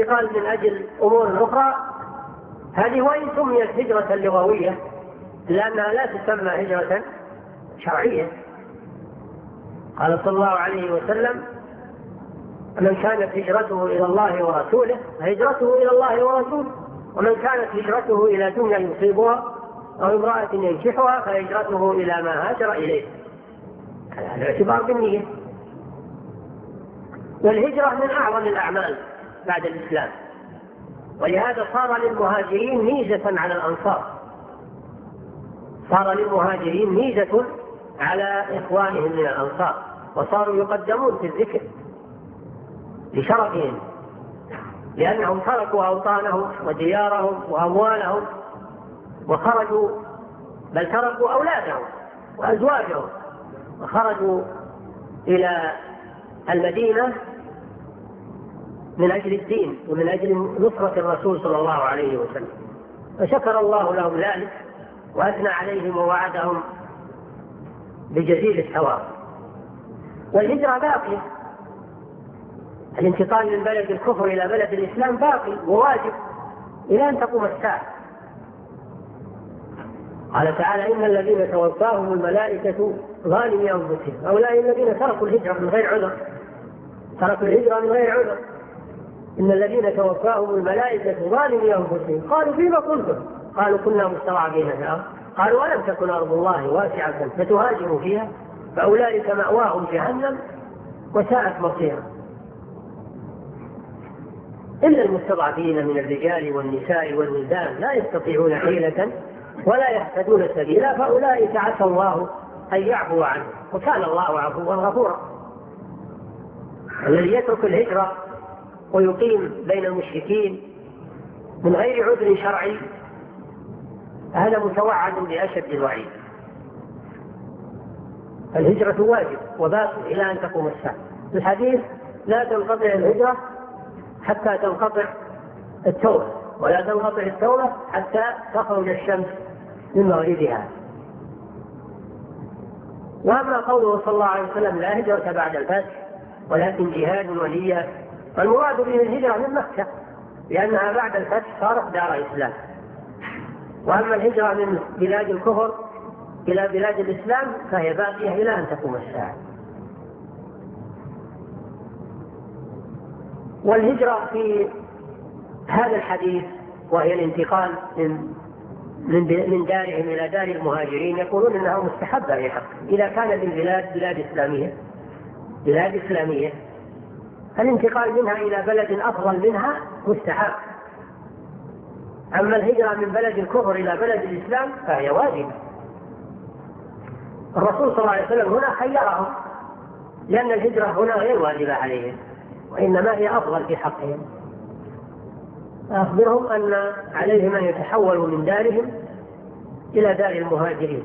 الانتقال من أجل أمور أخرى هذه وإن سميت هجرة لغوية لأنها لا تسمى هجرة شرعية. قال صلى الله عليه وسلم: من كانت هجرته إلى الله ورسوله فهجرته إلى الله ورسوله، ومن كانت هجرته إلى دنيا يصيبها أو امرأة ينكحها فهجرته إلى ما هاجر إليه. هذا الاعتبار بالنية. والهجرة من أعظم الأعمال بعد الإسلام، ولهذا صار للمهاجرين ميزة على الأنصار، صار للمهاجرين ميزة على إخوانهم من الأنصار، وصاروا يقدمون في الذكر لشرفهم، لأنهم تركوا أوطانهم وديارهم وأموالهم وخرجوا، بل تركوا أولادهم وأزواجهم وخرجوا إلى المدينة من أجل الدين ومن أجل نصرة الرسول صلى الله عليه وسلم، فشكر الله لهم ذلك وأثنى عليهم ووعدهم بجزيل الثواب. والهجرة باقية، الانتقال من بلد الكفر إلى بلد الإسلام باقي وواجب إلى أن تقوم الساعة. قال تعالى: إن الذين توفاهم الملائكة ظالمي أنفسهم، هؤلاء الذين تركوا الهجرة من غير عذر، تركوا الهجرة من غير عذر. إن الذين توفاهم الملائكة ظالمي أنفسهم قالوا: فيما كنتم؟ قالوا: كنا مستضعفين في الأرض. قالوا: ولم تكن أرض الله واسعة فتهاجروا فيها فأولئك مأواهم جهنم وساءت مصيرا. إلا المستضعفين من الرجال والنساء والولدان لا يستطيعون حيلة ولا يهتدون سبيلا فأولئك عسى الله أن يعفو عنه وكان الله عفوا غفورا. الذي يترك الهجرة ويقيم بين المشركين من غير عذر شرعي هذا متوعد بأشد الوعيد. الهجرة واجب وباقي إلى أن تقوم الساعة. في الحديث: لا تنقطع الهجرة حتى تنقطع التوبة، ولا تنقطع التوبة حتى تخرج الشمس من مغربها. وأما قوله صلى الله عليه وسلم: لا هجرة بعد الفتح ولكن جهاد ونية، فالمراد به الهجرة من مكة لأنها بعد الفتح صارت دار إسلام. وأما الهجرة من بلاد الكفر إلى بلاد الإسلام فهي باقية إلى أن تقوم الساعة. والهجرة في هذا الحديث وهي الانتقال من دارهم إلى دار المهاجرين يقولون إنها مستحبة في حق إذا كانت البلاد بلاد إسلامية الانتقال منها إلى بلد أفضل منها مستحب. أما الهجرة من بلد الكفر إلى بلد الإسلام فهي واجبة. الرسول صلى الله عليه وسلم هنا خيرهم لأن الهجرة هنا غير واجبة عليهم وإنما هي أفضل في حقهم. أخبرهم أن عليهم أن يتحولوا من دارهم إلى دار المهاجرين،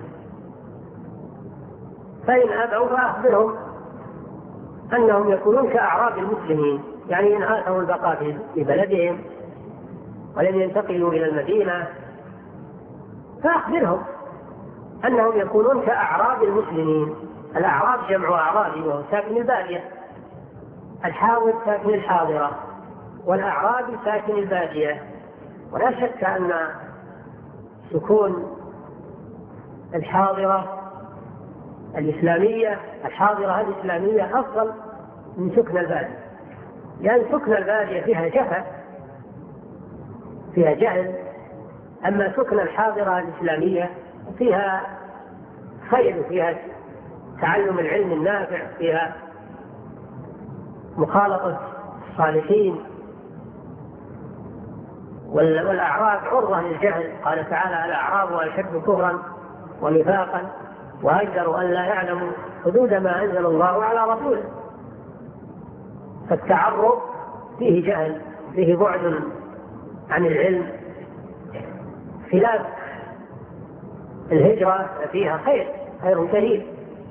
فإن أبوا فأخبرهم أنهم يكونون كأعراب المسلمين، يعني إن آثروا البقاء في بلدهم ولم ينتقلوا إلى المدينة فأخبرهم أنهم يكونون كأعراب المسلمين. الأعراب جمع أعرابي وهو ساكن البادية، الحاضر ساكن الحاضرة والأعرابي ساكن البادية. ولا شك أن سكون الحاضرة الإسلامية أفضل من سكن البادية، لأن سكن البادية فيها جفا فيها جهل، أما سكن الحاضرة الإسلامية فيها خير، فيها تعلم العلم النافع، فيها مخالطة الصالحين. والأعراب عرضة للجهل، قال تعالى: الأعراب أشد كفرا ونفاقا وأجدر أن لا يعلموا حدود ما أنزل الله على رسوله. فالتعرض فيه جهل، فيه بعد عن العلم، خلاف الهجرة فيها خير كثير.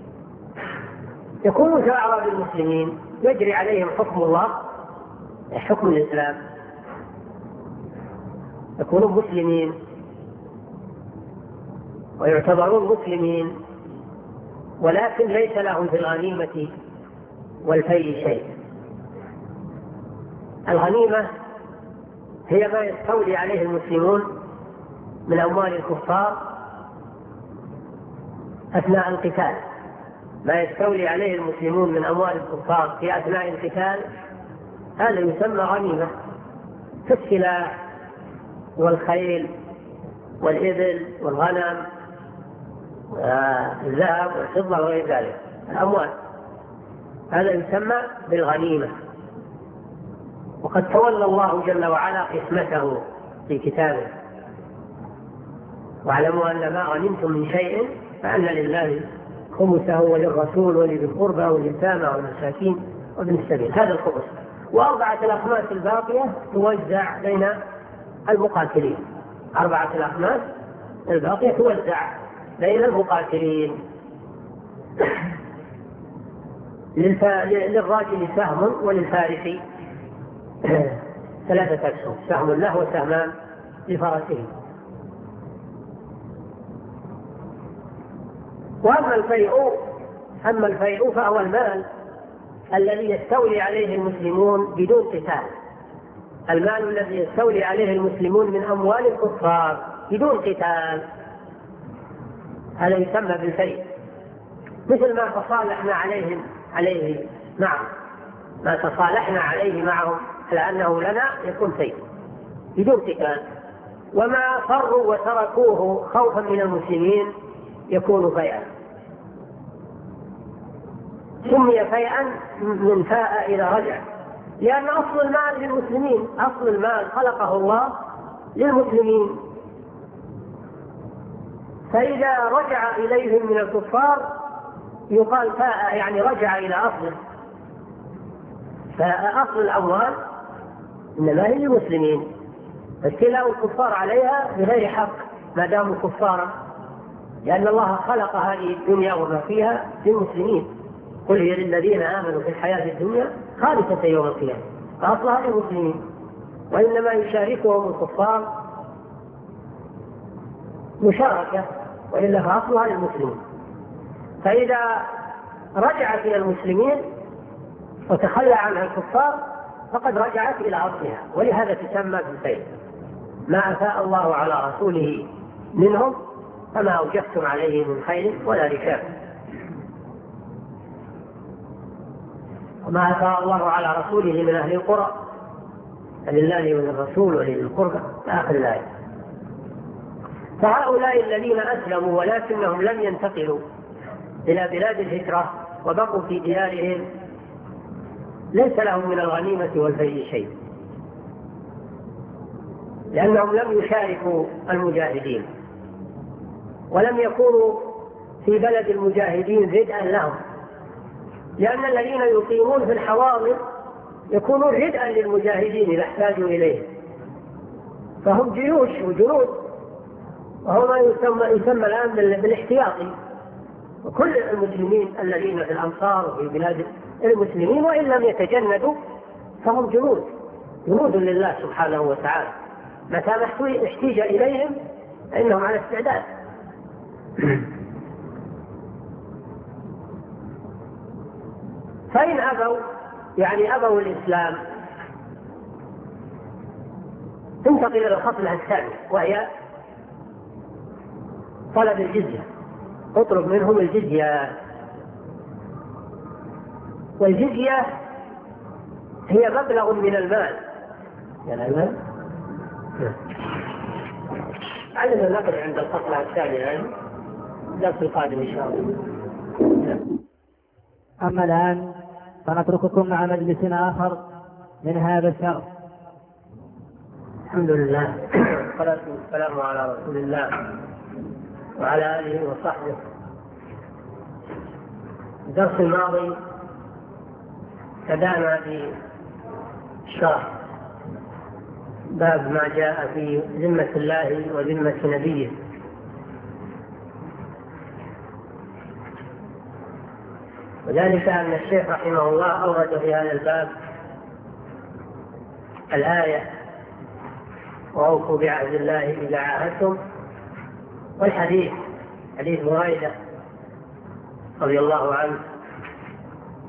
يكون كأعراب المسلمين يجري عليهم حكم الله، حكم الإسلام، يكونون مسلمين ويعتبرون مسلمين، ولكن ليس لهم في الغنيمة والفيء شيء. الغنيمة هي ما يستولي عليه المسلمون من أموال الكفار أثناء القتال، ما يستولي عليه المسلمون من أموال الكفار في أثناء القتال هذا يسمى غنيمة، في السلاح والخيل والإبل والغنم والذهب والفضة وغير ذلك الأموال، هذا يسمى بالغنيمة. وقد تولى الله جل وعلا قسمته في كتابه: واعلموا أن ما غنمتم من شيء فأن لله خمسه وللرسول ولذي القربى واليتامى والمساكين وابن السبيل، هذا الخمس. وأربعة الأخماس الباقية توزع بين المقاتلين، أربعة الأخماس الباقية توزع بين المقاتلين. للراجل سهم وللفارس 3 أسهم، سهم له وسهمان لفرسه. وأما الفيء فهو المال الذي يستولي عليه المسلمون بدون قتال، المال الذي يستولي عليه المسلمون من أموال الكفار بدون قتال، هذا يسمى بالفيء، مثل ما تصالحنا عليه معهم، ما تصالحنا عليه معهم على أنه لنا يكون فيء بدون قتال، وما فروا وتركوه خوفا من المسلمين يكون فيئا. سمي فيئا من فاء إلى رجع، لأن أصل المال للمسلمين، أصل المال خلقه الله للمسلمين، فإذا رجع إليهم من الكفار يقال فاء، يعني رجع إلى أصله. فأصل الأموال إنما هي للمسلمين، فاستيلاء الكفار عليها بغير حق ما داموا كفارا، لأن الله خلق هذه الدنيا وما فيها للمسلمين، قل هي للذين آمنوا في الحياة الدنيا خالصة يوم القيامة، فأصلها للمسلمين، وإنما يشاركهم الكفار مشاركة، وإلا فأصلها للمسلمين. فإذا رجعت إلى المسلمين وتخلى عنها الكفار فقد رجعت إلى أصلها، ولهذا تسمى بالفيء. ما أفاء الله على رسوله منهم فما أوجفتم عليه من خيل ولا ركاب، وما أفاء الله على رسوله من أهل القرى فلله وللرسول ولذي القربى آخر الآية. فهؤلاء الذين أسلموا ولكنهم لم ينتقلوا إلى بلاد الهجرة وبقوا في ديارهم ليس لهم من الغنيمة والفيء شيء، لأنهم لم يشاركوا المجاهدين ولم يكونوا في بلد المجاهدين ردءا لهم، لأن الذين يقيمون في الحواضر يكونون ردءا للمجاهدين إذا احتاجوا إليه، فهم جيوش وجنود، وهو ما يسمى الآن بالاحتياطي. وكل المسلمين الذين في الأمصار وفي بلاد المسلمين وإن لم يتجندوا فهم جنود لله سبحانه وتعالى، متى ما احتيج إليهم فإنهم على استعداد. فإن أبوا يعني أبوا الإسلام تنتقل إلى الخصلة الثانية وهي طلب الجزية، اطلب منهم الجزية. والجزية هي مبلغ من المال، يعني المال علم النقل عند الخصلة الثانية يعني درس القادم إن شاء الله. أما الآن فنترككم مع مجلس آخر من هذا الشرح. الحمد لله والصلاة والسلام على رسول الله وعلى آله وصحبه. الدرس الماضي بدأنا بشرح باب ما جاء في ذمة الله وذمة نبيه، وذلك أن الشيخ رحمه الله أورد في هذا الباب الآية وأوفوا بعهد الله إذا عاهدتم، والحديث حديث بريدة رضي الله عنه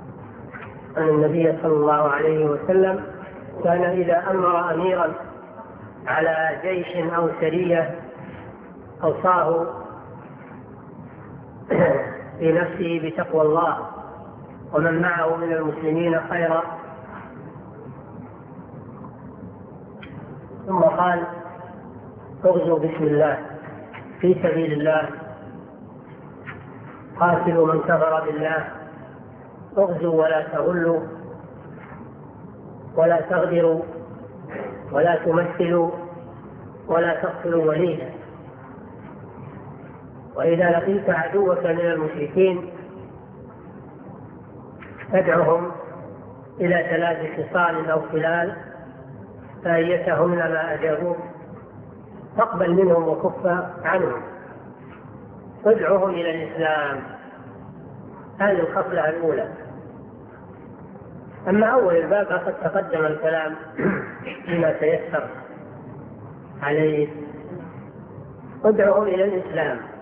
أن النبي صلى الله عليه وسلم كان إذا أمر أميرا على جيش أو سرية أوصاه في نفسه بتقوى الله ومن معه من المسلمين خيرا، ثم قال اغزوا بسم الله في سبيل الله، قاتلوا من كفر بالله، اغزوا ولا تغلوا ولا تغدروا ولا تمثلوا ولا تقتلوا وليدا، وإذا لقيت عدوك من المشركين فادعهم إلى 3 خصال أو خلال، فأيتهن ما أجابوك فاقبل منهم وكف عنهم، ادعهم إلى الإسلام. هذه الخصلة الأولى. أما أول الباب فقد تقدم الكلام فيما تيسر عليه، ادعهم إلى الإسلام.